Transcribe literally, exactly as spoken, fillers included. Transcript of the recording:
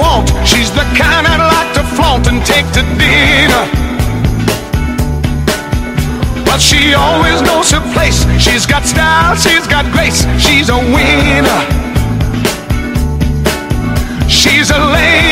want. She's the kind I'd like to flaunt and take to dinner. But she always knows her place. She's got style, she's got grace. She's a winner. She's a lady.